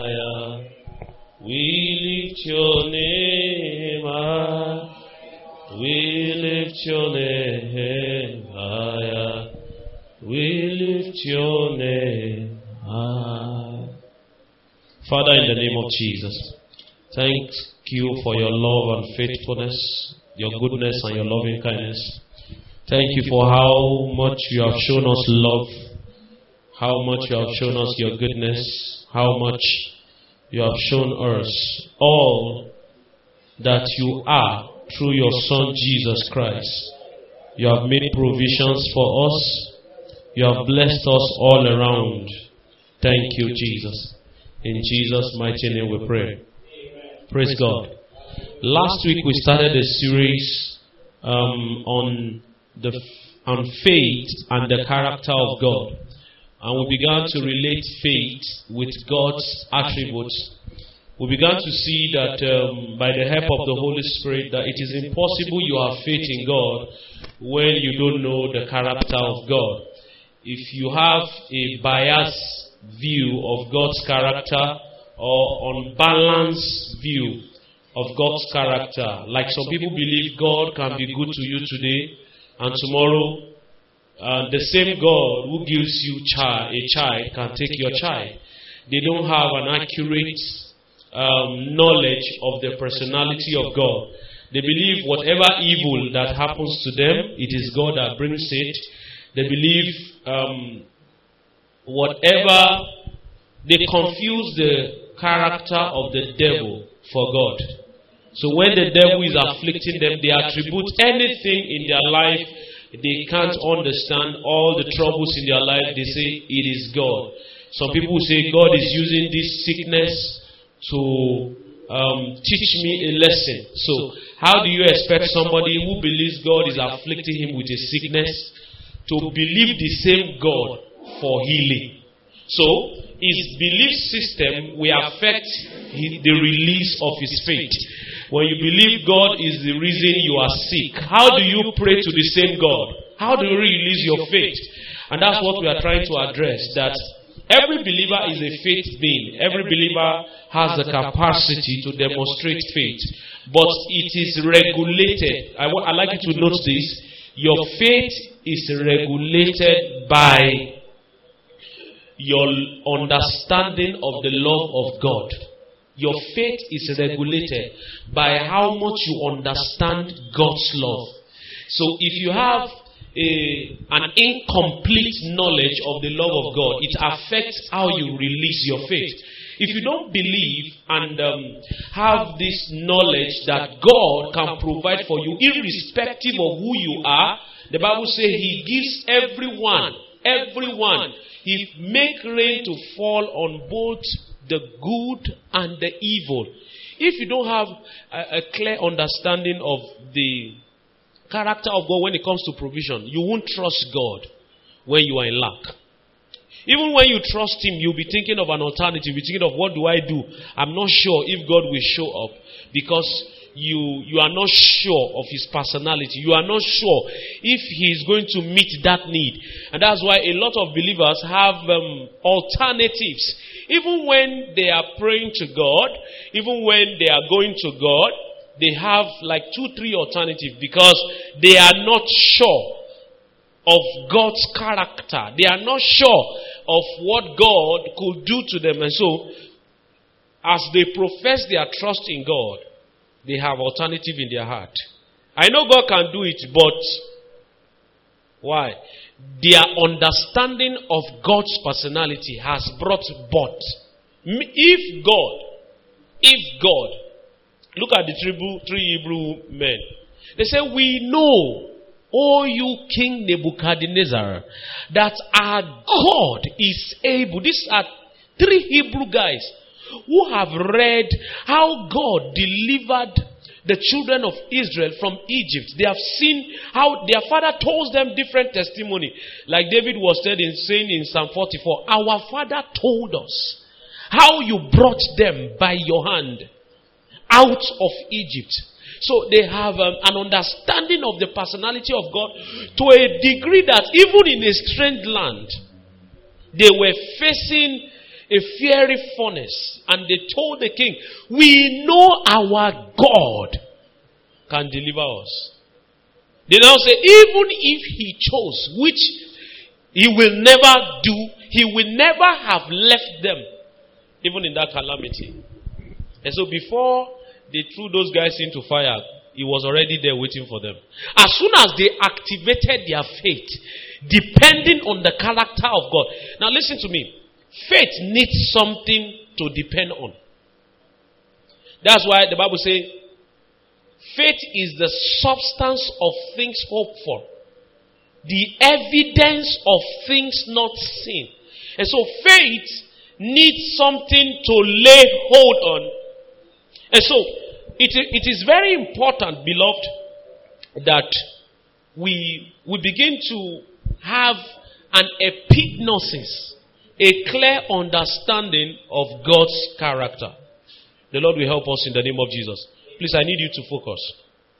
higher. We lift your name high. We lift your name higher. We lift your name high. Father, in the name of Jesus, thank you for your love and faithfulness, your goodness and your loving kindness. Thank you for how much you have shown us love, how much you have shown us your goodness, how much you have shown us all that you are through your Son Jesus Christ. You have made provisions for us. You have blessed us all around. Thank you, Jesus. In Jesus' mighty name we pray. Amen. Praise God. Last week we started a series on faith and the character of God. And we began to relate faith with God's attributes. We began to see that by the help of the Holy Spirit that it is impossible you have faith in God when you don't know the character of God. If you have a biased view of God's character or unbalanced view of God's character, like some people believe God can be good to you today and tomorrow the same God who gives you a child can take your child. They don't have an accurate knowledge of the personality of God. They believe whatever evil that happens to them, it is God that brings it. They believe they confuse the character of the devil for God. So when the devil is afflicting them, they attribute anything in their life they can't understand, all the troubles in their life, they say it is God. Some people say God is using this sickness to teach me a lesson. So how do you expect somebody who believes God is afflicting him with a sickness to believe the same God for healing? So his belief system will affect the release of his faith. When you believe God is the reason you are sick, how do you pray to the same God? How do you release your faith? And that's what we are trying to address, that every believer is a faith being. Every believer has the capacity to demonstrate faith. But it is regulated. I'd like you to note this. Your faith is regulated by your understanding of the love of God. Your faith is regulated by how much you understand God's love. So if you have an incomplete knowledge of the love of God, it affects how you release your faith. If you don't believe and have this knowledge that God can provide for you, irrespective of who you are, the Bible says He gives everyone, He make rain to fall on both the good and the evil. If you don't have a clear understanding of the character of God when it comes to provision, you won't trust God when you are in lack. Even when you trust Him, you'll be thinking of an alternative. You'll be thinking of, what do I do? I'm not sure if God will show up, because you are not sure of His personality. You are not sure if He is going to meet that need. And that's why a lot of believers have alternatives. Even when they are praying to God, even when they are going to God, they have like 2-3 alternatives, because they are not sure of God's character. They are not sure of what God could do to them. And so, as they profess their trust in God, they have alternative in their heart. I know God can do it, but why? Their understanding of God's personality has brought but. If God, look at the 3 Hebrew men. They say, we know, O you King Nebuchadnezzar, that our God is able. These are 3 Hebrew guys who have read how God delivered the children of Israel from Egypt. They have seen how their father told them different testimony. Like David was saying in Psalm 44, our father told us how you brought them by your hand out of Egypt. So they have an understanding of the personality of God to a degree that even in a strange land, they were facing a fiery furnace. And they told the king, we know our God can deliver us. They now say, even if he chose, which he will never do, he will never have left them, even in that calamity. And so before they threw those guys into fire, he was already there waiting for them. As soon as they activated their faith, depending on the character of God. Now listen to me. Faith needs something to depend on. That's why the Bible says, faith is the substance of things hoped for, the evidence of things not seen. And so faith needs something to lay hold on. And so it is very important, beloved, that we begin to have an epignosis, a clear understanding of God's character. The Lord will help us in the name of Jesus. Please, I need you to focus.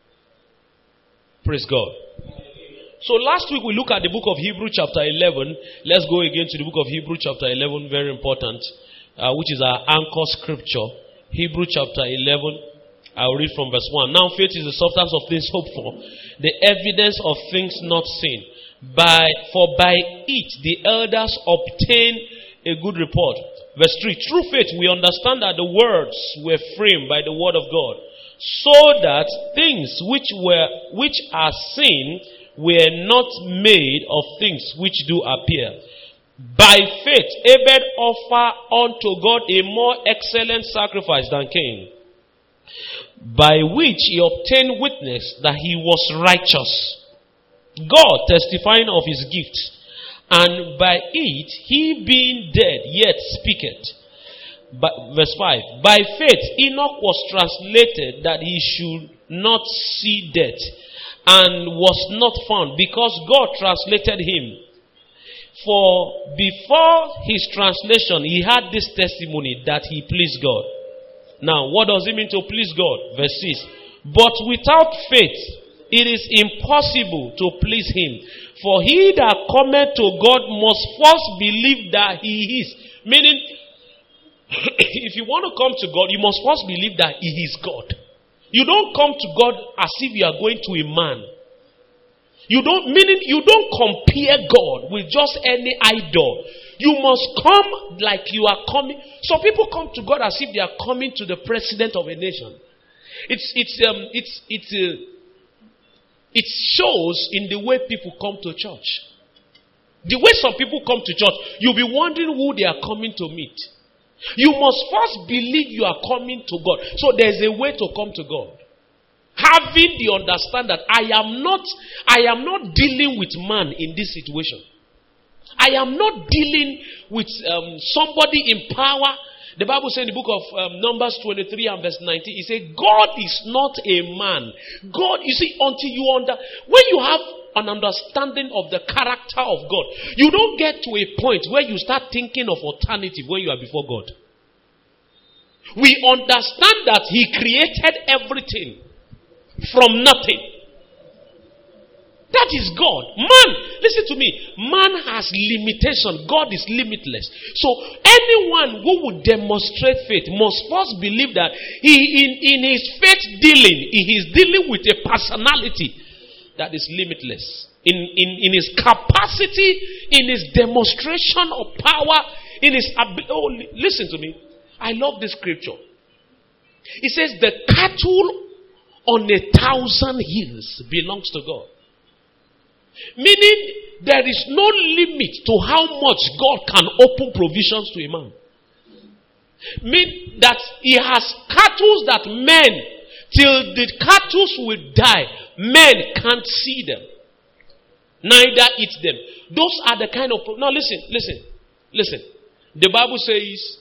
Praise God. So last week we looked at the book of Hebrews chapter 11. Let's go again to the book of Hebrews chapter 11, very important, which is our anchor scripture. Hebrews chapter 11. I'll read from verse 1. Now faith is the substance of things hoped for, the evidence of things not seen. For by it the elders obtained a good report. Verse 3. Through faith we understand that the words were framed by the word of God, so that things which are seen were not made of things which do appear. By faith Abel offered unto God a more excellent sacrifice than Cain, by which he obtained witness that he was righteous, God testifying of his gift, and by it he being dead yet speaketh. Verse 5. By faith Enoch was translated that he should not see death, and was not found, because God translated him. For before his translation he had this testimony that he pleased God. Now, what does it mean to please God? Verse 6. But without faith, it is impossible to please him. For he that cometh to God must first believe that he is. Meaning, if you want to come to God, you must first believe that he is God. You don't come to God as if you are going to a man. Meaning you don't compare God with just any idol. You must come like you are coming. Some people come to God as if they are coming to the president of a nation. It shows in the way people come to church. The way some people come to church, you'll be wondering who they are coming to meet. You must first believe you are coming to God. So there's a way to come to God. Having the understand that I am not dealing with man in this situation. I am not dealing with somebody in power. The Bible says in the book of Numbers 23 and verse 19, it says, God is not a man. God, you see, when you have an understanding of the character of God, you don't get to a point where you start thinking of alternative when you are before God. We understand that he created everything from nothing. That is God. Man, listen to me. Man has limitation. God is limitless. So anyone who would demonstrate faith must first believe that in his faith dealing, he is dealing with a personality that is limitless. In his capacity, in his demonstration of power, in his ability. Oh, listen to me. I love this scripture. It says the cattle on 1,000 hills belongs to God. Meaning there is no limit to how much God can open provisions to a man. Mean that he has cattle that men, till the cattle will die, men can't see them, neither eat them. Those are the kind of... Now listen. The Bible says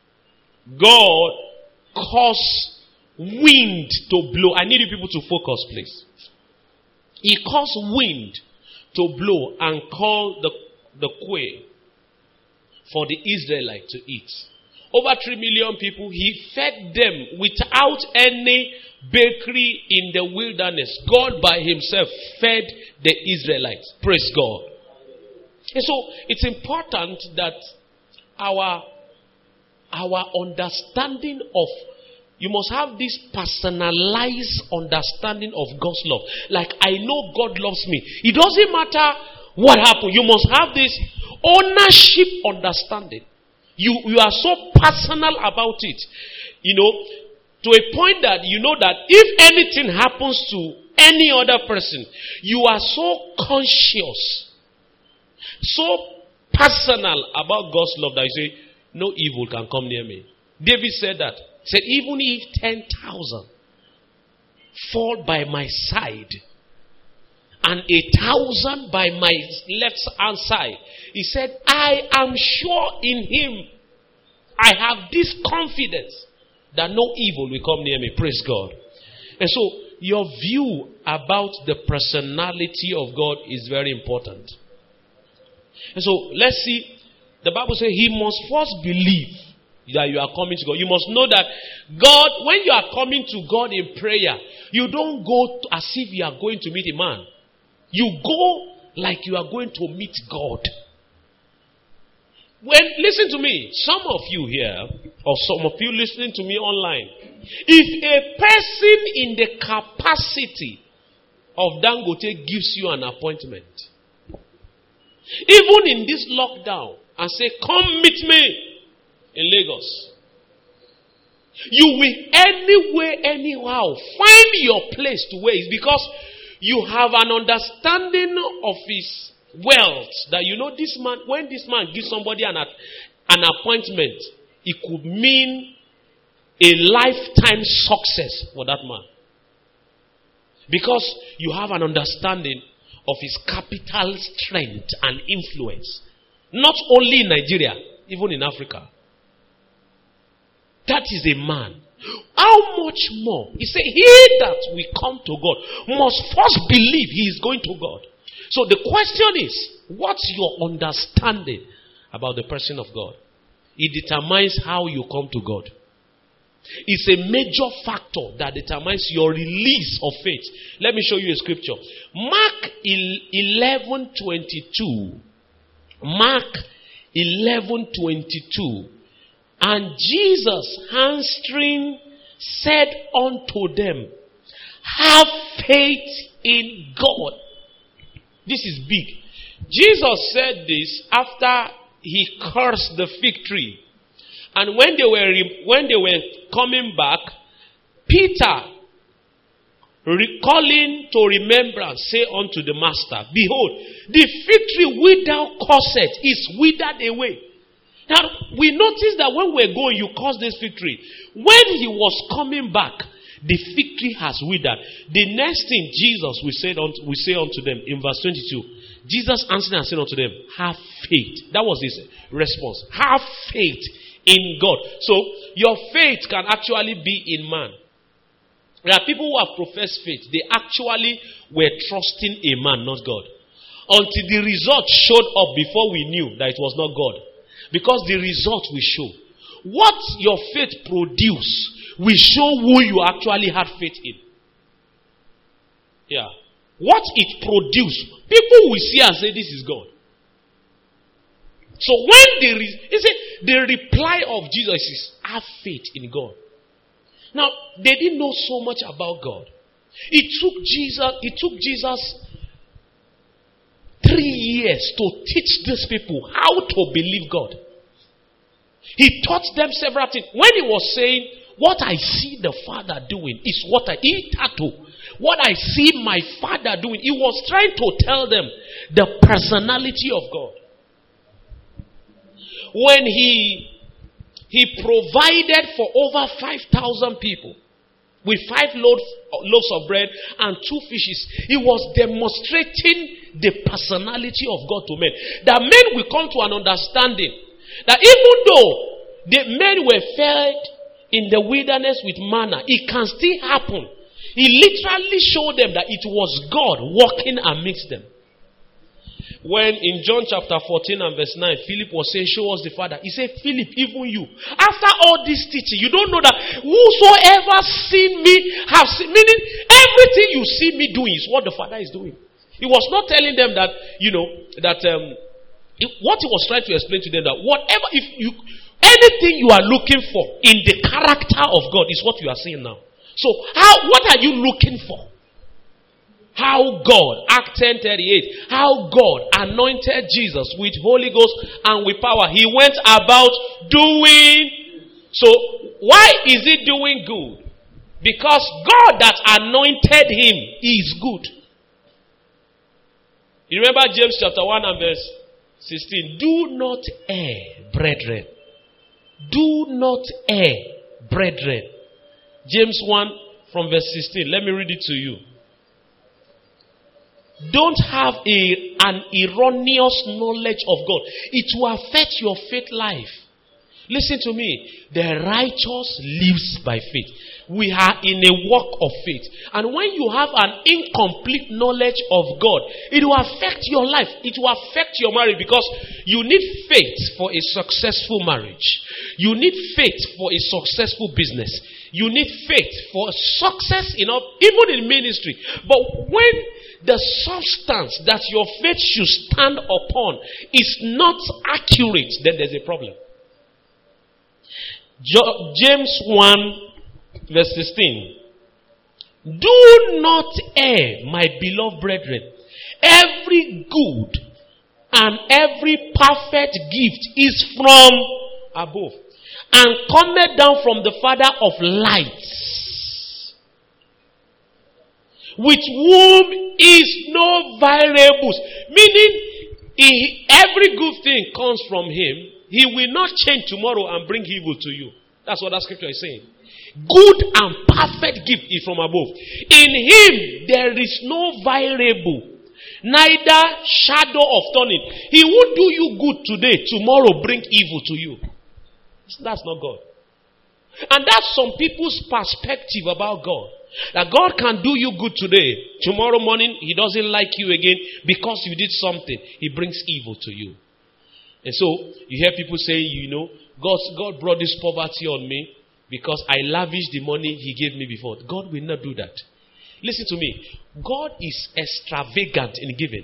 God caused wind to blow. I need you people to focus, please. He caused wind to blow and call the quail for the Israelites to eat. Over 3 million people, he fed them without any bakery in the wilderness. God by himself fed the Israelites. Praise God. And so it's important that our our understanding of, you must have this personalized understanding of God's love. Like, I know God loves me. It doesn't matter what happened. You must have this ownership understanding. You are so personal about it. You know, to a point that you know that if anything happens to any other person, you are so conscious, so personal about God's love that you say, no evil can come near me. David said that. He said, even if 10,000 fall by my side and 1,000 by my left hand side, he said, I am sure in him. I have this confidence that no evil will come near me. Praise God. And so, your view about the personality of God is very important. And so, let's see. The Bible says he must first believe that you are coming to God. You must know that God, when you are coming to God in prayer, you don't go as if you are going to meet a man. You go like you are going to meet God. Listen to me, some of you here, or some of you listening to me online, if a person in the capacity of Dangote gives you an appointment, even in this lockdown, and say, come meet me in Lagos, you will anyway, anyhow, find your place to where it's because you have an understanding of his wealth, that you know this man, when this man gives somebody an appointment, it could mean a lifetime success for that man. Because you have an understanding of his capital strength and influence. Not only in Nigeria, even in Africa. That is a man. How much more? He said, he that will come to God must first believe he is going to God. So the question is, what's your understanding about the person of God? It determines how you come to God. It's a major factor that determines your release of faith. Let me show you a scripture. Mark 11:22. Mark 11:22. And Jesus answering said unto them, have faith in God. This is big. Jesus said this after he cursed the fig tree. And when they were coming back, Peter, recalling to remembrance, say unto the master, behold, the fig tree which thou cursed is withered away. Now, we notice that when we're going, you curse this fig tree. When he was coming back, the fig tree has withered. The next thing Jesus will say unto them in verse 22, Jesus answered and said unto them, have faith. That was his response. Have faith in God. So, your faith can actually be in man. There are people who have professed faith. They actually were trusting a man, not God. Until the result showed up before we knew that it was not God. Because the result will show. What your faith produce will show who you actually had faith in. Yeah. What it produced, people will see and say, this is God. So when the reply of Jesus is, have faith in God. Now, they didn't know so much about God. It took Jesus 3 years to teach these people how to believe God. He taught them several things. When he was saying, what I see the Father doing is what I see my Father doing. He was trying to tell them the personality of God. When he provided for over 5,000 people with 5 loaves of bread and 2 fishes, he was demonstrating the personality of God to men. That men will come to an understanding that even though the men were fed in the wilderness with manna, it can still happen. He literally showed them that it was God walking amidst them. When in John chapter 14 and verse 9, Philip was saying, show us the Father. He said, Philip, even you, after all this teaching, you don't know that whosoever seen me have seen, meaning everything you see me doing is what the Father is doing. He was not telling them that, what he was trying to explain to them, that whatever, Anything you are looking for in the character of God is what you are seeing now. So, what are you looking for? How God, Acts 10:38, how God anointed Jesus with Holy Ghost and with power. He went about doing. So, why is he doing good? Because God that anointed him is good. You remember James chapter 1 and verse 16. Do not err, brethren. Do not err, brethren. James 1 from verse 16. Let me read it to you. Don't have an erroneous knowledge of God. It will affect your faith life. Listen to me. The righteous lives by faith. We are in a walk of faith. And when you have an incomplete knowledge of God, it will affect your life. It will affect your marriage, because you need faith for a successful marriage. You need faith for a successful business. You need faith for success even in ministry. But when the substance that your faith should stand upon is not accurate, then there's a problem. James 1 verse 16. Do not err, my beloved brethren. Every good and every perfect gift is from above, and cometh down from the Father of lights, with whom is no variables. Meaning, every good thing comes from him. He will not change tomorrow and bring evil to you. That's what that scripture is saying. Good and perfect gift is from above. In him there is no variable, neither shadow of turning. He will do you good today, tomorrow bring evil to you. That's not God. And that's some people's perspective about God. That God can do you good today, tomorrow morning he doesn't like you again because you did something. He brings evil to you. And so you hear people saying, God brought this poverty on me because I lavished the money he gave me before. God will not do that. Listen to me. God is extravagant in giving.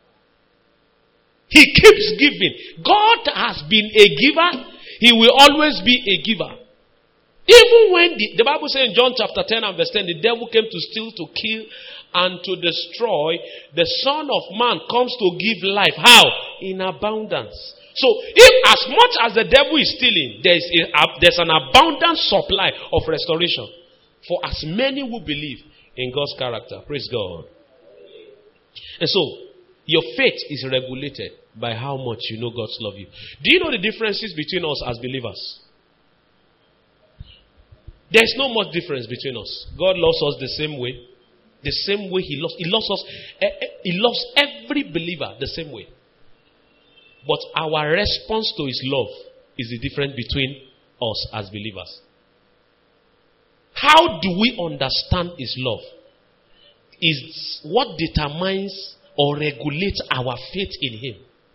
He keeps giving. God has been a giver. He will always be a giver. Even when the Bible says in John chapter 10 and verse 10, the devil came to steal, to kill, and to destroy, the Son of Man comes to give life. How? In abundance. So, if as much as the devil is stealing, there's an abundant supply of restoration for as many who believe in God's character. Praise God. And so, your faith is regulated by how much you know God's love you. Do you know the differences between us as believers? There's no much difference between us. God loves us the same way. The same way He loves us. He loves every believer the same way. But our response to His love is the difference between us as believers. How do we understand His love? Is what determines or regulates our faith in Him.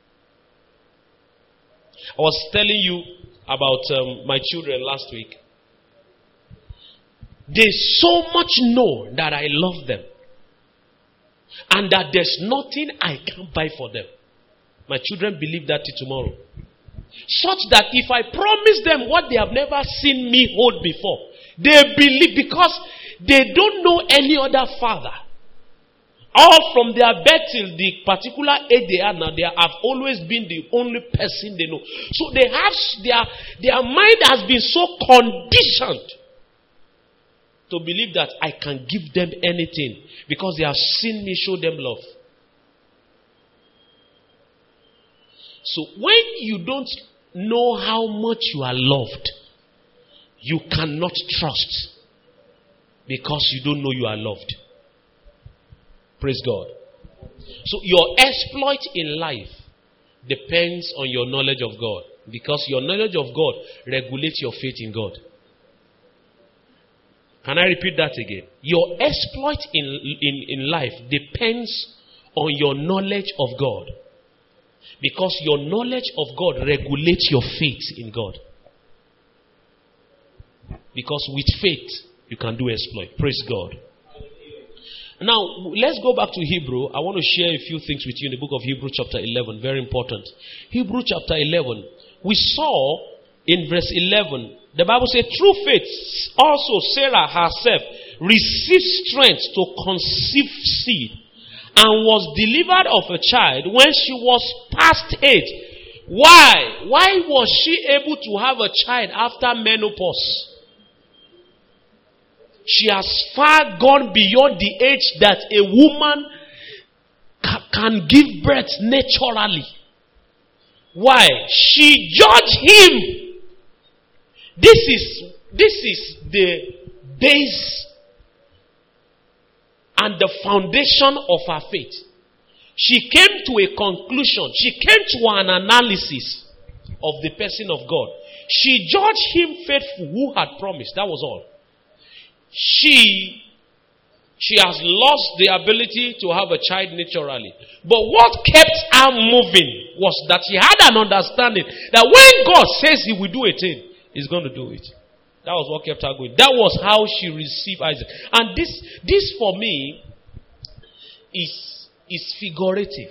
I was telling you about my children last week. They so much know that I love them, and that there's nothing I can buy for them. My children believe that till tomorrow. Such that if I promise them what they have never seen me hold before, they believe, because they don't know any other father. All from their birth till the particular age they are now, they have always been the only person they know. So they have their mind has been so conditioned to believe that I can give them anything because they have seen me show them love. So when you don't know how much you are loved, you cannot trust because you don't know you are loved. Praise God. So your exploit in life depends on your knowledge of God, because your knowledge of God regulates your faith in God. Can I repeat that again? Your exploit in life depends on your knowledge of God, because your knowledge of God regulates your faith in God. Because with faith, you can do exploit. Praise God. Now, let's go back to Hebrew. I want to share a few things with you in the book of Hebrew chapter 11. Very important. Hebrew chapter 11. We saw in verse 11, the Bible says, through faith also Sarah herself received strength to conceive seed and was delivered of a child when she was past age. Why? Why was she able to have a child after menopause? She has far gone beyond the age that a woman can give birth naturally. Why? She judged him. This is the base and the foundation of her faith. She came to a conclusion. She came to an analysis of the person of God. She judged him faithful who had promised. That was all. She has lost the ability to have a child naturally. But what kept her moving was that she had an understanding that when God says he will do a thing, he's going to do it. That was what kept her going. That was how she received Isaac. And this for me is figurative.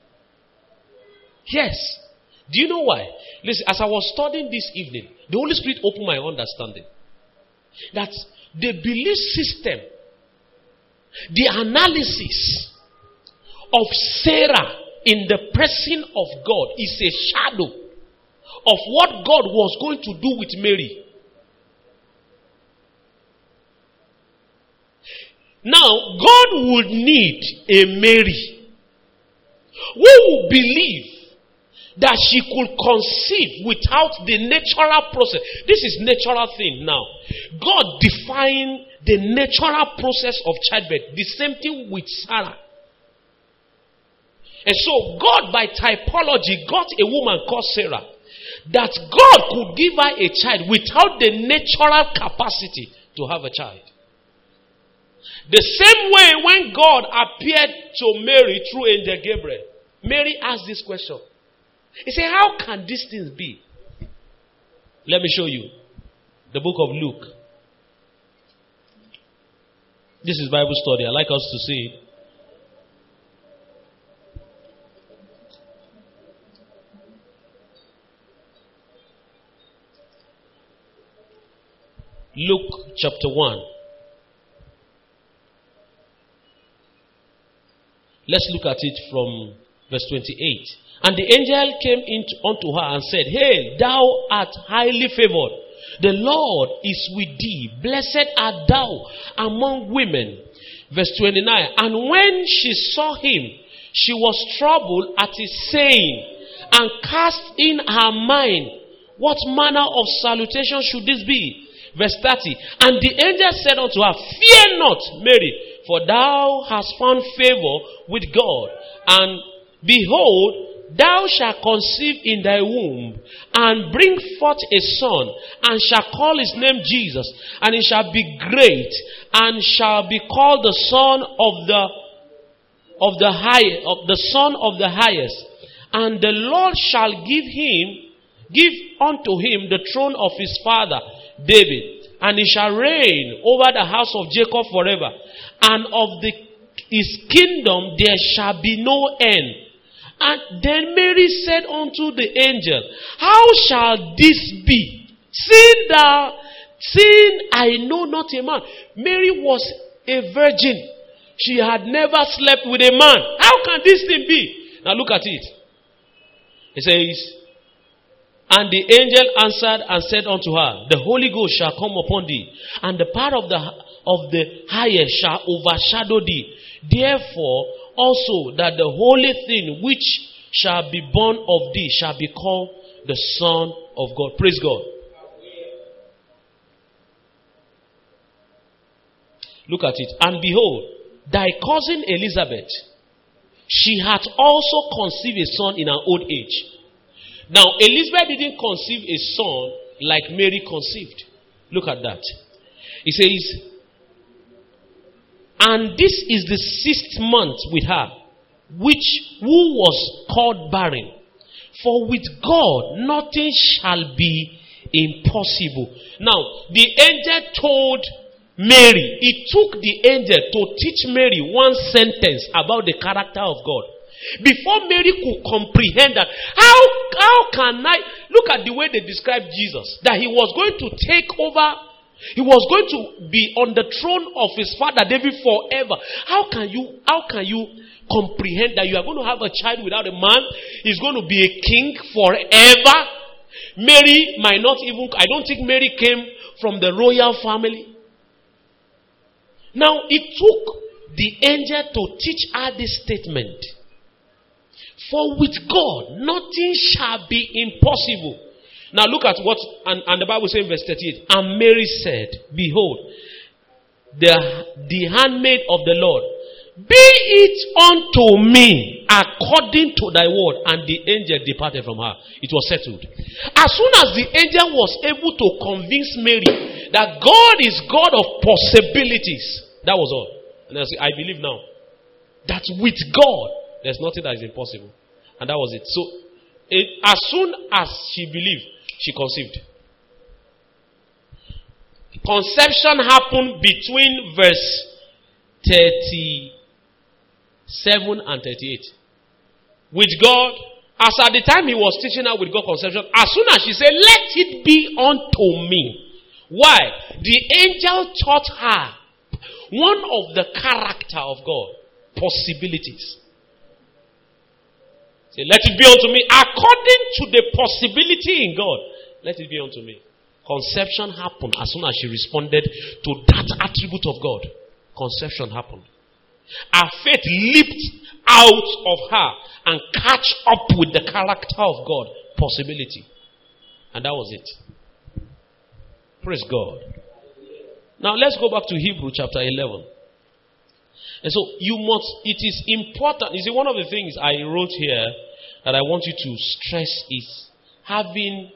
Yes. Do you know why? Listen, as I was studying this evening, the Holy Spirit opened my understanding that the belief system, the analysis of Sarah in the person of God is a shadow of what God was going to do with Mary. Now, God would need a Mary who would believe that she could conceive without the natural process. This is natural thing now. God defined the natural process of childbirth. The same thing with Sarah. And so God by typology got a woman called Sarah that God could give her a child without the natural capacity to have a child. The same way when God appeared to Mary through angel Gabriel, Mary asked this question. He said, how can these things be? Let me show you. The book of Luke. This is Bible study. I like us to see it. Luke chapter 1. Let's look at it from verse 28. And the angel came unto her and said, Hail, thou art highly favored. The Lord is with thee. Blessed art thou among women. Verse 29. And when she saw him, she was troubled at his saying, and cast in her mind, what manner of salutation should this be? Verse 30. And the angel said unto her, Fear not, Mary, for thou hast found favor with God. And behold, thou shalt conceive in thy womb, and bring forth a son, and shall call his name Jesus. And he shall be great, and shall be called the Son of the Highest. And the Lord shall give unto him the throne of his father David, and he shall reign over the house of Jacob forever, and of his kingdom there shall be no end. And then Mary said unto the angel, How shall this be? Seeing I know not a man. Mary was a virgin. She had never slept with a man. How can this thing be? Now look at it. It says, And the angel answered and said unto her, The Holy Ghost shall come upon thee, and the power of the highest shall overshadow thee. Therefore also that the holy thing which shall be born of thee shall be called the Son of God. Praise God. Look at it. And behold, thy cousin Elizabeth, she hath also conceived a son in her old age. Now, Elizabeth didn't conceive a son like Mary conceived. Look at that. It says, And this is the 6th month with her, who was called barren. For with God nothing shall be impossible. Now, the angel told Mary, it took the angel to teach Mary one sentence about the character of God. Before Mary could comprehend that, how can I look at the way they described Jesus, that he was going to take over, he was going to be on the throne of his father David forever. How can you comprehend that you are going to have a child without a man? He's going to be a king forever. Mary might not even, I don't think Mary came from the royal family. Now it took the angel to teach her this statement. For with God, nothing shall be impossible. Now look at what, and the Bible says in verse 38, and Mary said, behold, the handmaid of the Lord, be it unto me according to thy word. And the angel departed from her. It was settled. As soon as the angel was able to convince Mary that God is God of possibilities, that was all. And I said, I believe now that with God, there's nothing that is impossible. And that was it. So, as soon as she believed, she conceived. Conception happened between verse 37 and 38. With God, as at the time he was teaching her with God conception, as soon as she said, let it be unto me. Why? The angel taught her one of the character of God, possibilities. Say, let it be unto me according to the possibility in God. Let it be unto me. Conception happened as soon as she responded to that attribute of God. Conception happened. Her faith leaped out of her and catch up with the character of God. Possibility. And that was it. Praise God. Now let's go back to Hebrews chapter 11. And so it is important. You see, one of the things I wrote here that I want you to stress is having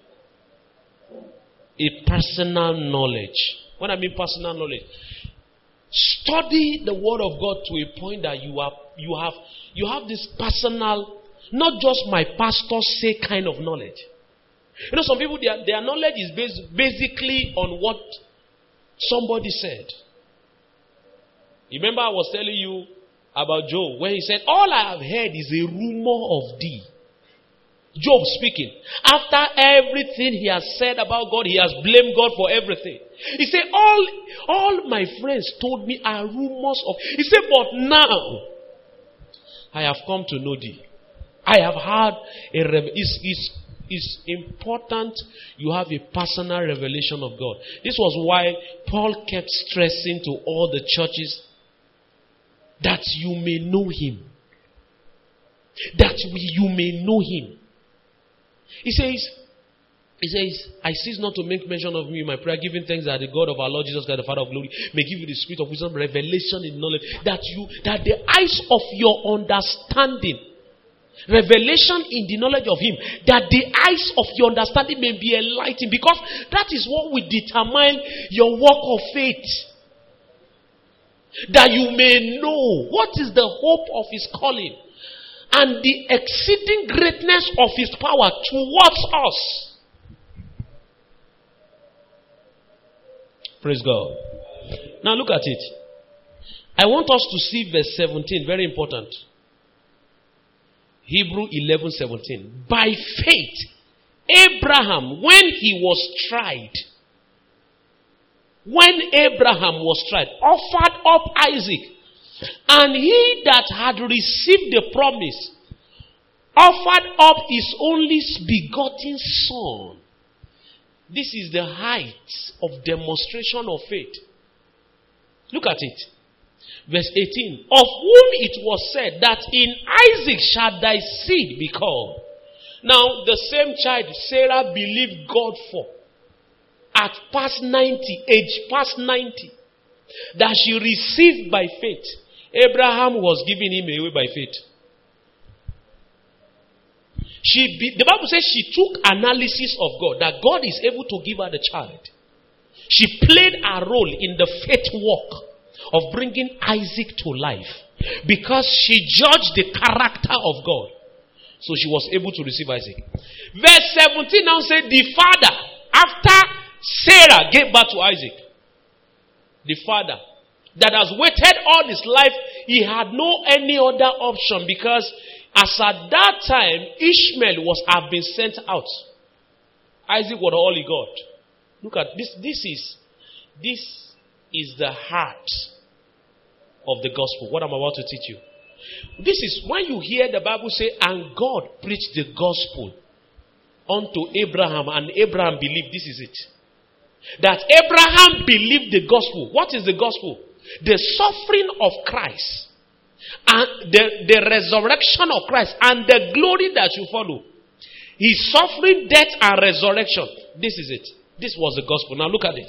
a personal knowledge. When I mean personal knowledge, study the word of God to a point that you have this personal, not just my pastor say kind of knowledge. You know, some people, their knowledge is based basically on what somebody said. Remember I was telling you about Job when he said, all I have heard is a rumor of thee. Job speaking. After everything he has said about God, he has blamed God for everything. He said, all my friends told me are rumors of. He said, but now I have come to know thee. I have had a revelation. It's important you have a personal revelation of God. This was why Paul kept stressing to all the churches that you may know him. That you may know him. He says, I cease not to make mention of me in my prayer, giving thanks that the God of our Lord Jesus Christ, the Father of glory, may give you the spirit of wisdom, revelation in knowledge, that the eyes of your understanding, revelation in the knowledge of him, that the eyes of your understanding may be enlightened, because that is what will determine your walk of faith. That you may know what is the hope of his calling and the exceeding greatness of his power towards us. Praise God. Now look at it. I want us to see verse 17, very important. Hebrews 11:17. By faith, Abraham, when Abraham was tried, offered up Isaac. And he that had received the promise offered up his only begotten son. This is the height of demonstration of faith. Look at it. Verse 18. Of whom it was said that in Isaac shall thy seed be called. Now the same child Sarah believed God for at age past 90, that she received by faith. Abraham was giving him away by faith. The Bible says she took analysis of God, that God is able to give her the child. She played a role in the faith work of bringing Isaac to life, because she judged the character of God. So she was able to receive Isaac. Verse 17 now said, the father, after Sarah gave birth to Isaac, the father, that has waited all his life, he had no any other option, because as at that time, Ishmael have been sent out. Isaac was all he got. Look at this. This is the heart of the gospel. What I'm about to teach you. This is when you hear the Bible say, and God preached the gospel unto Abraham, and Abraham believed. This is it. That Abraham believed the gospel. What is the gospel? The suffering of Christ, and the resurrection of Christ, and the glory that you follow. His suffering, death, and resurrection. This is it. This was the gospel. Now look at it.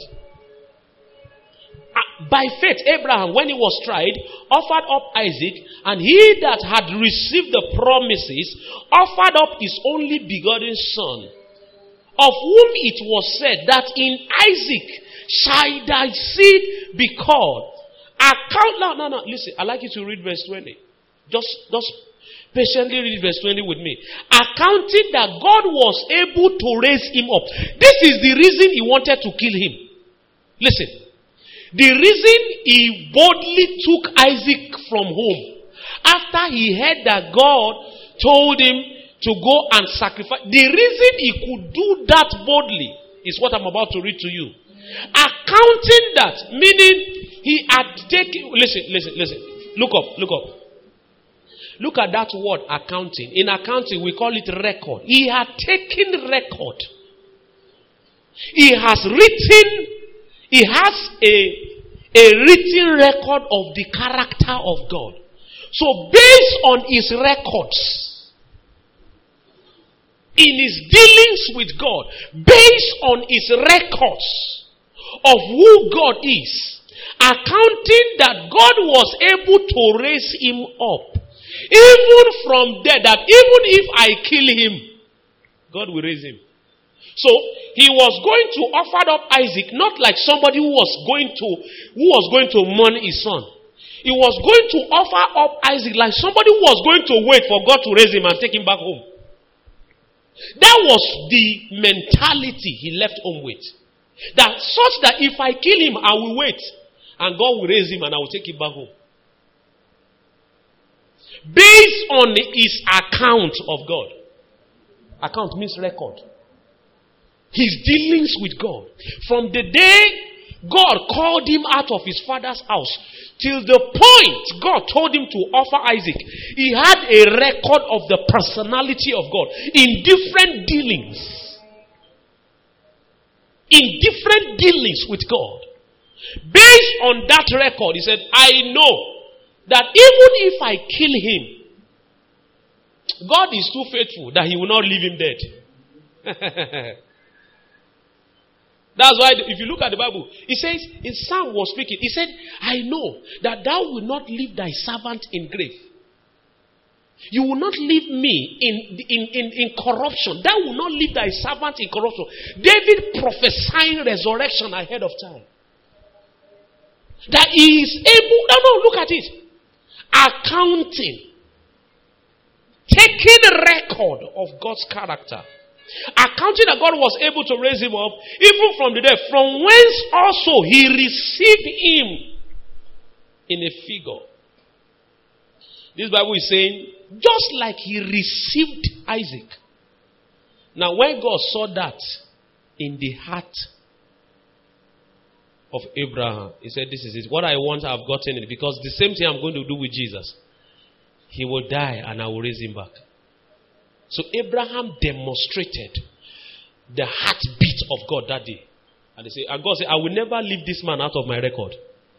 By faith, Abraham, when he was tried, offered up Isaac, and he that had received the promises offered up his only begotten son, of whom it was said that in Isaac shall thy seed be called. No. Listen, I'd like you to read verse 20. Just patiently read verse 20 with me. Accounting that God was able to raise him up. This is the reason he wanted to kill him. Listen. The reason he boldly took Isaac from home, after he heard that God told him to go and sacrifice, the reason he could do that boldly is what I'm about to read to you. Accounting that, meaning he had taken, listen, look up. Look at that word, accounting. In accounting, we call it record. He had taken record. He has a written record of the character of God. So based on his records, in his dealings with God, based on his records of who God is, accounting that God was able to raise him up, even from death, that even if I kill him, God will raise him. So he was going to offer up Isaac, not like somebody who was going to mourn his son. He was going to offer up Isaac like somebody who was going to wait for God to raise him and take him back home. That was the mentality he left home with. That such that if I kill him, I will wait, and God will raise him and I will take him back home. Based on his account of God. Account means record. His dealings with God. From the day God called him out of his father's house till the point God told him to offer Isaac, he had a record of the personality of God in different dealings. In different dealings with God. Based on that record, he said, I know that even if I kill him, God is too faithful that he will not leave him dead. That's why if you look at the Bible, it says, in Psalm was speaking, he said, I know that thou will not leave thy servant in grave. You will not leave me in corruption. Thou will not leave thy servant in corruption. David prophesying resurrection ahead of time. That he is able, no, look at it. Accounting. Taking record of God's character. Accounting that God was able to raise him up, even from the dead, from whence also he received him in a figure. This Bible is saying, just like he received Isaac. Now, when God saw that in the heart of Abraham, he said, this is it. What I want, I've gotten it. Because the same thing I'm going to do with Jesus. He will die and I will raise him back. So Abraham demonstrated the heartbeat of God that day. And God said, I will never leave this man out of my record.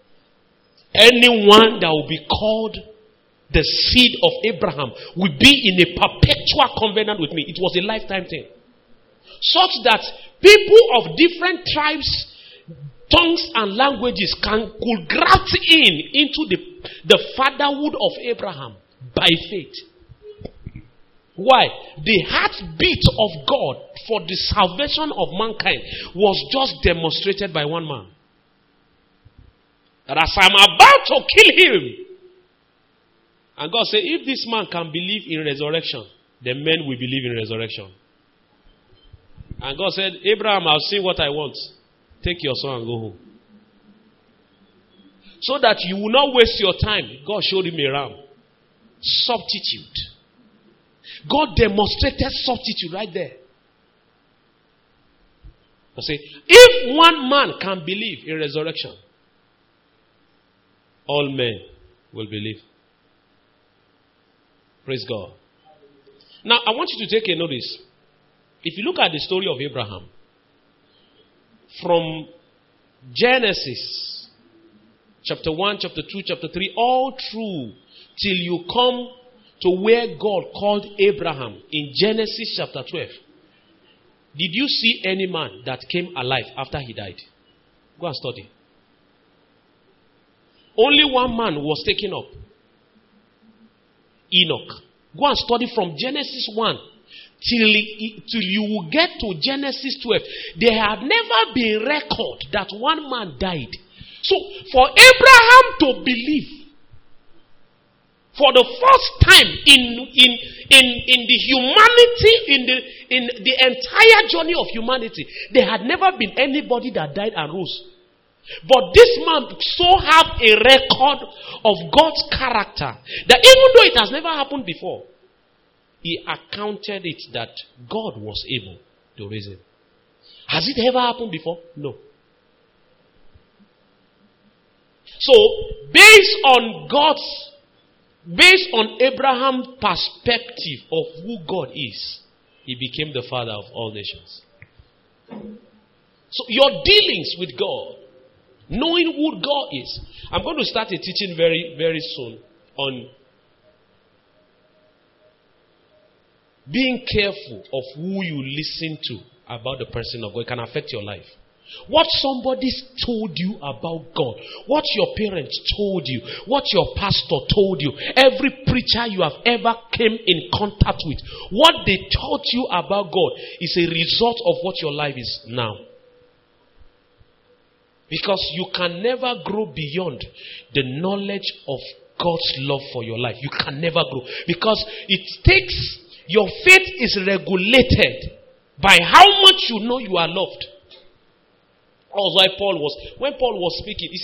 Anyone that will be called the seed of Abraham will be in a perpetual covenant with me. It was a lifetime thing. Such that people of different tribes, tongues and languages could graft into the fatherhood of Abraham by faith. Why? The heartbeat of God for the salvation of mankind was just demonstrated by one man. That as I'm about to kill him, and God said, if this man can believe in resurrection, then men will believe in resurrection. And God said, Abraham, I'll see what I want. Take your son and go home. So that you will not waste your time. God showed him a ram. Substitute. God demonstrated substitute right there. I say, if one man can believe in resurrection, all men will believe. Praise God. Now, I want you to take a notice. If you look at the story of Abraham, from Genesis, chapter 1, chapter 2, chapter 3, all through till you come to where God called Abraham in Genesis chapter 12. Did you see any man that came alive after he died? Go and study. Only one man was taken up. Enoch. Go and study from Genesis 1 till you will get to Genesis 12. There have never been record that one man died. So for Abraham to believe, for the first time in the humanity, in the entire journey of humanity, there had never been anybody that died and rose. But this man so have a record of God's character that even though it has never happened before, he accounted it that God was able to raise him. Has it ever happened before? No. So, based on Abraham's perspective of who God is, he became the father of all nations. So, your dealings with God, knowing who God is. I'm going to start a teaching very, very soon on being careful of who you listen to about the person of God. It can affect your life. What somebody told you about God, what your parents told you, what your pastor told you, every preacher you have ever came in contact with, what they taught you about God is a result of what your life is now. Because you can never grow beyond the knowledge of God's love for your life. You can never grow. Because it takes, your faith is regulated by how much you know you are loved. That's why when Paul was speaking, he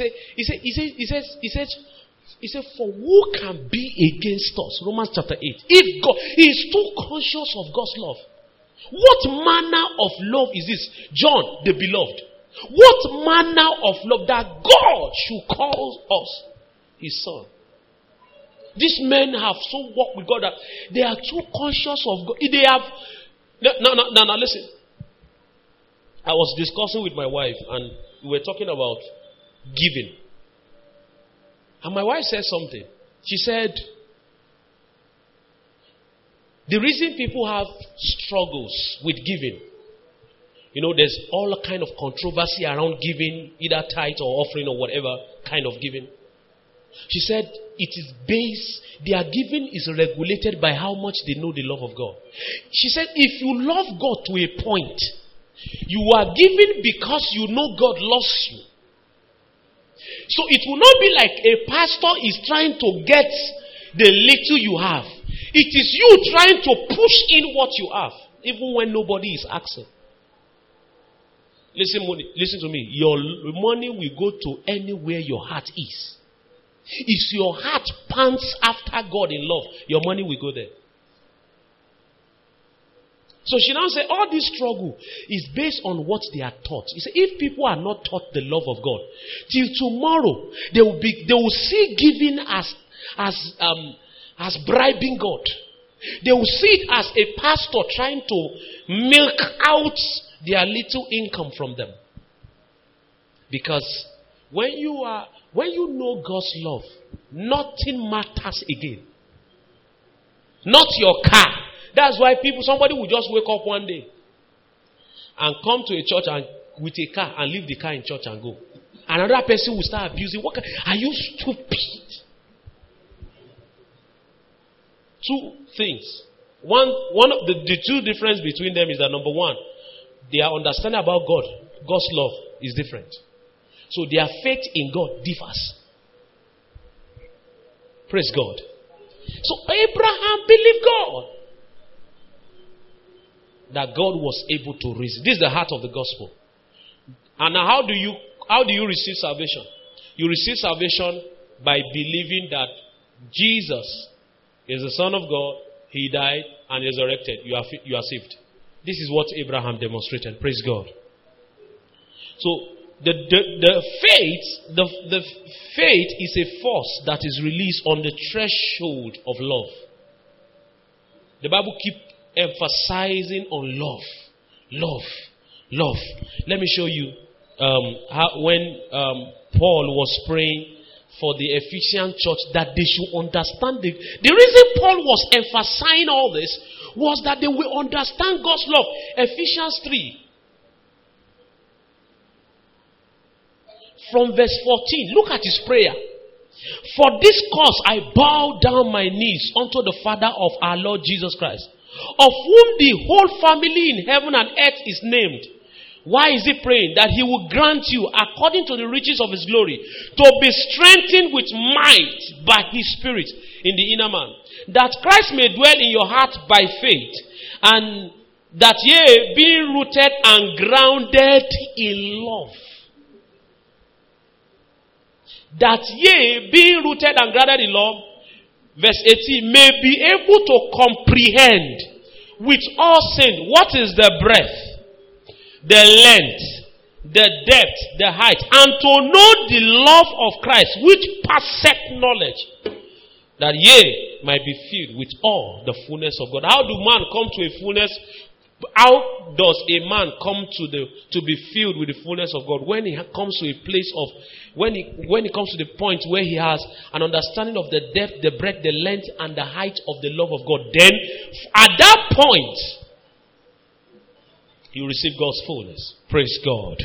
said, for who can be against us? Romans chapter 8. If God, he is too conscious of God's love. What manner of love is this? John, the beloved. What manner of love that God should call us his son? These men have so walked with God that they are too conscious of God. They have... Now, listen. I was discussing with my wife and we were talking about giving. And my wife said something. She said, the reason people have struggles with giving, there's all kind of controversy around giving, either tithe or offering or whatever kind of giving. She said, it is their giving is regulated by how much they know the love of God. She said, if you love God to a point, you are giving because you know God loves you. So it will not be like a pastor is trying to get the little you have. It is you trying to push in what you have, even when nobody is asking. Listen to me. Your money will go to anywhere your heart is. If your heart pants after God in love, your money will go there. So she now said, all this struggle is based on what they are taught. He said, if people are not taught the love of God, till tomorrow they will see giving as bribing God. They will see it as a pastor trying to milk out their little income from them. Because when you know God's love, nothing matters again. Not your car. That's why somebody will just wake up one day and come to a church and with a car and leave the car in church and go. Another person will start abusing. Are you stupid? Two things. One of the two difference between them is that number one, their understanding about God's love is different. So their faith in God differs. Praise God. So Abraham believed God, that God was able to raise. This is the heart of the gospel. And now how do you receive salvation? You receive salvation by believing that Jesus is the Son of God, He died and resurrected. You are saved. This is what Abraham demonstrated. Praise God. So the faith is a force that is released on the threshold of love. The Bible keeps emphasizing on love. Let me show you how when Paul was praying for the Ephesian church that they should understand the reason Paul was emphasizing all this was that they will understand God's love. Ephesians 3 from verse 14. Look at his prayer. For this cause I bow down my knees unto the Father of our Lord Jesus Christ, of whom the whole family in heaven and earth is named. Why is he praying? That he will grant you, according to the riches of his glory, to be strengthened with might by his Spirit in the inner man, that Christ may dwell in your heart by faith, and that ye, being rooted and grounded in love, that ye, being rooted and grounded in love, verse 18, may be able to comprehend with all saints what is the breadth, the length, the depth, the height, and to know the love of Christ, which passeth knowledge, that ye might be filled with all the fullness of God. How do man come to a fullness? How does a man come to be filled with the fullness of God? When he comes to a place of, when he comes to the point where he has an understanding of the depth, the breadth, the length, and the height of the love of God, then at that point, you receive God's fullness. Praise God.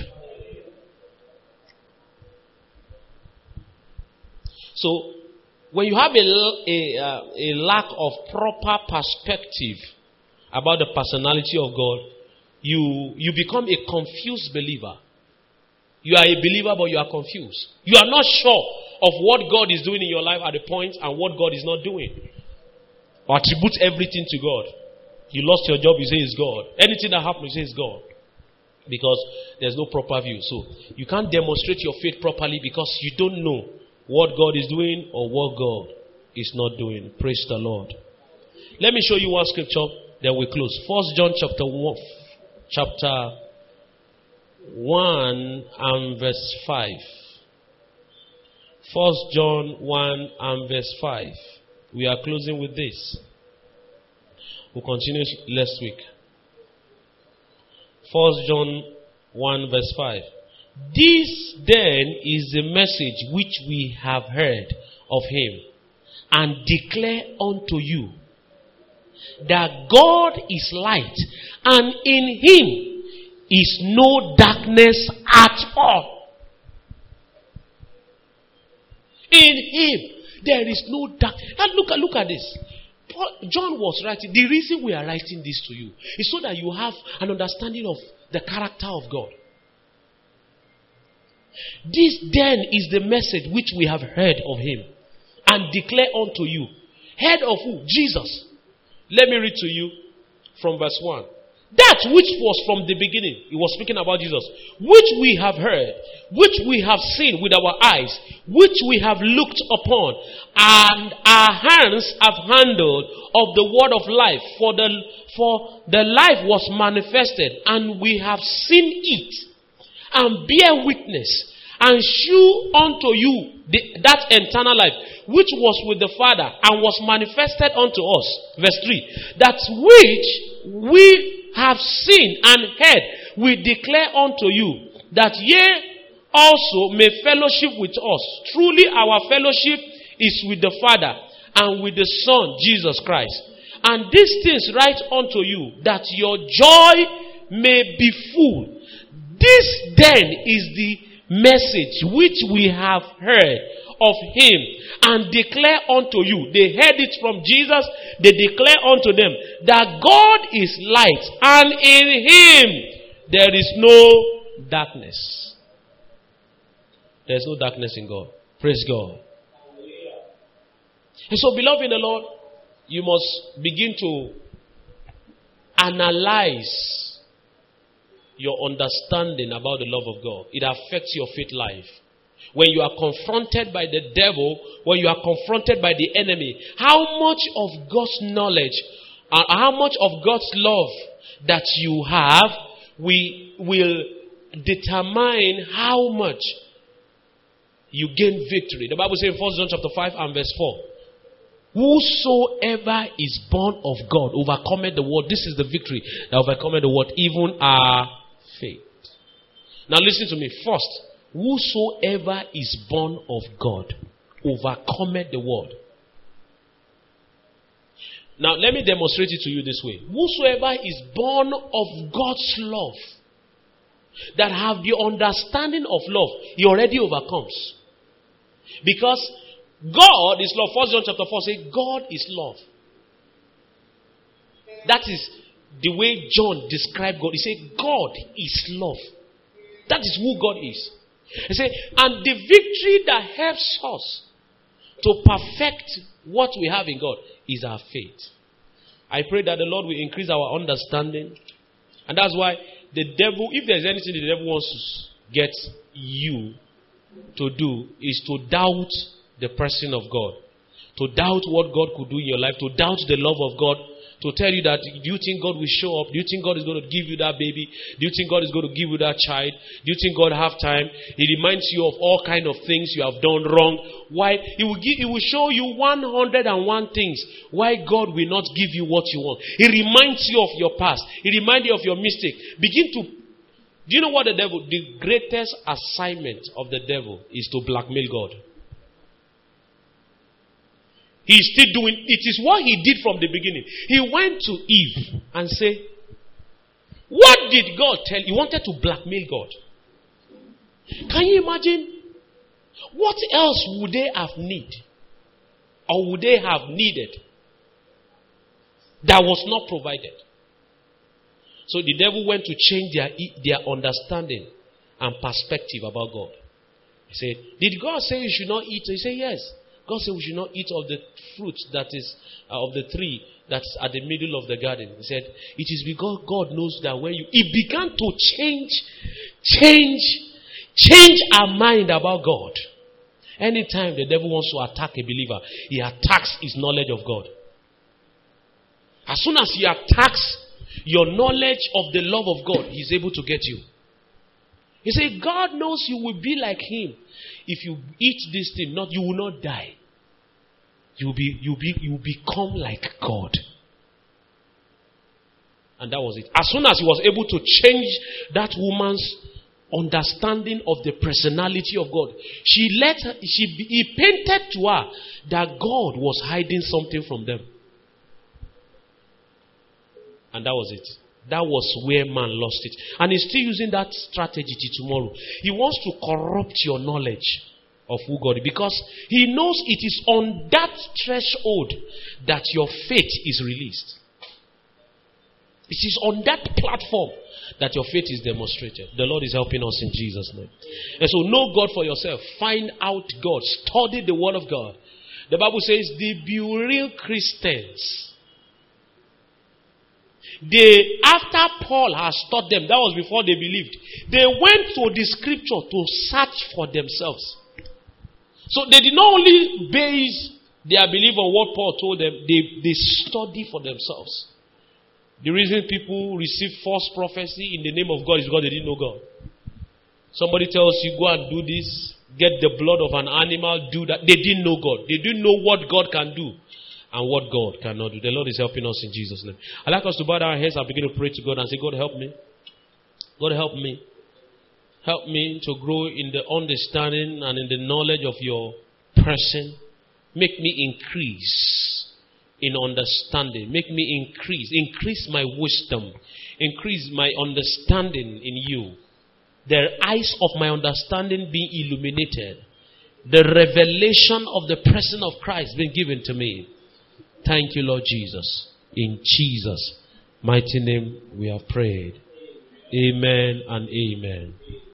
So, when you have a lack of proper perspective about the personality of God, you become a confused believer. You are a believer, but you are confused. You are not sure of what God is doing in your life at the point and what God is not doing. Or attribute everything to God. You lost your job, you say it's God. Anything that happened, you say it's God. Because there's no proper view. So you can't demonstrate your faith properly because you don't know what God is doing or what God is not doing. Praise the Lord. Let me show you one scripture, then we close. 1 John chapter 1 and verse 5. 1 John 1 and verse 5. We are closing with this. We'll continue next week. 1 John 1 verse 5. This then is the message which we have heard of him and declare unto you, that God is light, and in him is no darkness at all. In him there is no darkness. And look at this. John was writing. The reason we are writing this to you is so that you have an understanding of the character of God. This then is the message which we have heard of him and declare unto you. Heard of who? Jesus. Let me read to you from verse 1. That which was from the beginning, he was speaking about Jesus, which we have heard, which we have seen with our eyes, which we have looked upon, and our hands have handled of the word of life. For the life was manifested, and we have seen it, and bear witness, and shew unto you that eternal life, which was with the Father, and was manifested unto us. Verse 3. That which we have seen and heard, we declare unto you, that ye also may fellowship with us. Truly our fellowship is with the Father and with the Son, Jesus Christ. And these things write unto you, that your joy may be full. This then is the message which we have heard of him and declare unto you. They heard it from Jesus. They declare unto them that God is light, and in him there is no darkness. There is no darkness in God. Praise God. And so, beloved in the Lord, you must begin to analyze your understanding about the love of God. It affects your faith life. when you are confronted by the devil, when you are confronted by the enemy, how much of God's knowledge, how much of God's love that you have, will determine how much you gain victory. The Bible says in 1 John chapter 5 and verse 4, whosoever is born of God overcometh the world. This is the victory that overcometh the world, even our faith. Now listen to me. First, whosoever is born of God overcometh the world. Now let me demonstrate it to you this way. Whosoever is born of God's love, that have the understanding of love, he already overcomes. Because God is love. 1 John chapter 4 says, God is love. That is the way John described God. He said, God is love. That is who God is. He said, and the victory that helps us to perfect what we have in God is our faith. I pray that the Lord will increase our understanding. And that's why the devil, if there's anything the devil wants to get you to do, is to doubt the person of God. To doubt what God could do in your life. To doubt the love of God. To tell you that, do you think God will show up? Do you think God is going to give you that baby? Do you think God is going to give you that child? Do you think God have time? He reminds you of all kind of things you have done wrong. Why? He will show you 101 things why God will not give you what you want. He reminds you of your past. He reminds you of your mistake. Do you know what the greatest assignment of the devil is to blackmail God. He's still doing, it is what he did from the beginning. He went to Eve and said, what did God tell you? He wanted to blackmail God. Can you imagine? What else would they have needed? Or would they have needed that was not provided? So the devil went to change their understanding and perspective about God. He said, did God say you should not eat? He said, yes. God said we should not eat of the fruit that is of the tree that's at the middle of the garden. He said, it is because God knows that when He began to change our mind about God. Anytime the devil wants to attack a believer, he attacks his knowledge of God. As soon as he attacks your knowledge of the love of God, he's able to get you. He said, God knows you will be like Him. If you eat this thing, you will not die. You will become like God. And that was it. As soon as he was able to change that woman's understanding of the personality of God, he painted to her that God was hiding something from them. And that was it. That was where man lost it. And he's still using that strategy till tomorrow. He wants to corrupt your knowledge of who God is. Because he knows it is on that threshold that your faith is released. It is on that platform that your faith is demonstrated. The Lord is helping us in Jesus' name. And so know God for yourself. Find out God. Study the Word of God. The Bible says the real Christians, after Paul has taught them, that was before they believed, they went to the scripture to search for themselves. So they did not only base their belief on what Paul told them, they study for themselves. The reason people receive false prophecy in the name of God is because they didn't know God. Somebody tells you, go and do this, get the blood of an animal, do that. They didn't know God. They didn't know what God can do and what God cannot do. The Lord is helping us in Jesus' name. I'd like us to bow our heads and begin to pray to God and say, God, help me. God, help me. Help me to grow in the understanding and in the knowledge of your person. Make me increase in understanding. Make me increase. Increase my wisdom. Increase my understanding in you. The eyes of my understanding being illuminated. The revelation of the person of Christ being given to me. Thank you, Lord Jesus. In Jesus' mighty name we have prayed. Amen and amen.